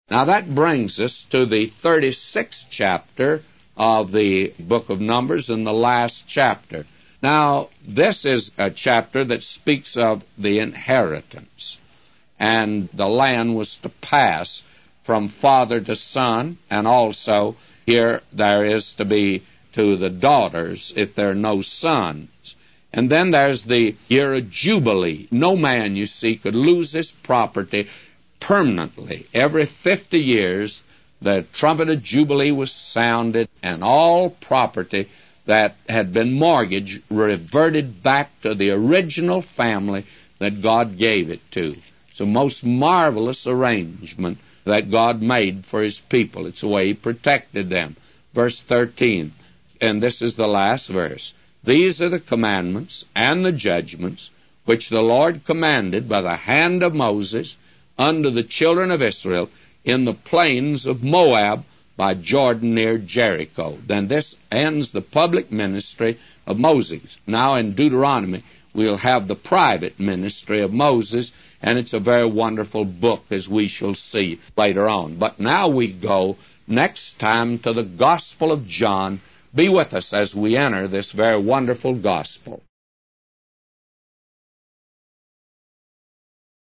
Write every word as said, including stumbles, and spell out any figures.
Now that brings us to the thirty-sixth chapter of the book of Numbers, and the last chapter. Now, this is a chapter that speaks of the inheritance. And the land was to pass from father to son, and also here there is to be to the daughters if there are no sons. And then there's the year of Jubilee. No man, you see, could lose his property permanently. Every fifty years, the trumpet of Jubilee was sounded, and all property that had been mortgaged reverted back to the original family that God gave it to. It's a most marvelous arrangement that God made for His people. It's the way He protected them. Verse thirteen, and this is the last verse. These are the commandments and the judgments which the Lord commanded by the hand of Moses unto the children of Israel in the plains of Moab by Jordan near Jericho. Then this ends the public ministry of Moses. Now in Deuteronomy, we'll have the private ministry of Moses, and it's a very wonderful book, as we shall see later on. But now we go next time to the Gospel of John. Be with us as we enter this very wonderful Gospel.